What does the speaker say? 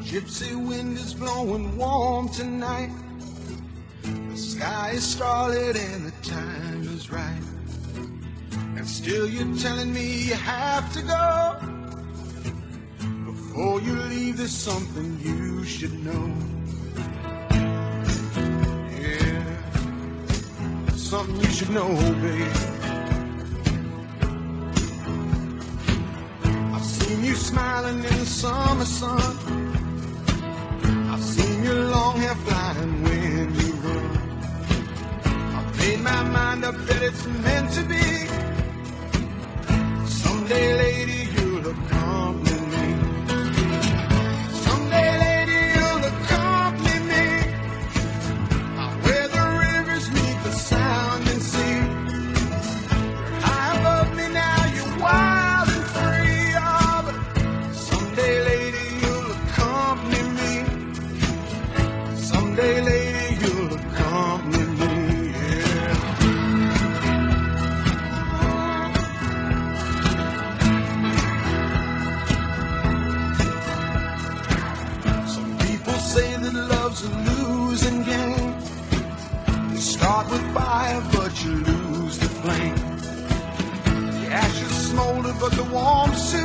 Gypsy wind is blowing warm tonight. The sky is scarlet and the time is right. And still you're telling me you have to go. Before you leave, there's something you should know. Yeah, something you should know, babe. I've seen you smiling in the summer sun. I've seen your long hair flying when you run. I've made my mind up that it's meant to be. Someday, lady, you'll accompany me. Someday, lady, you'll accompany me. Where the rivers meet the sounding sea. You're high above me now, you're wild and free. Oh, but someday, lady, you'll accompany me. Someday, lady, you'll accompany me. Say that love's a losing game. You start with fire, but you lose the flame. The ashes smolder, but the warmth soon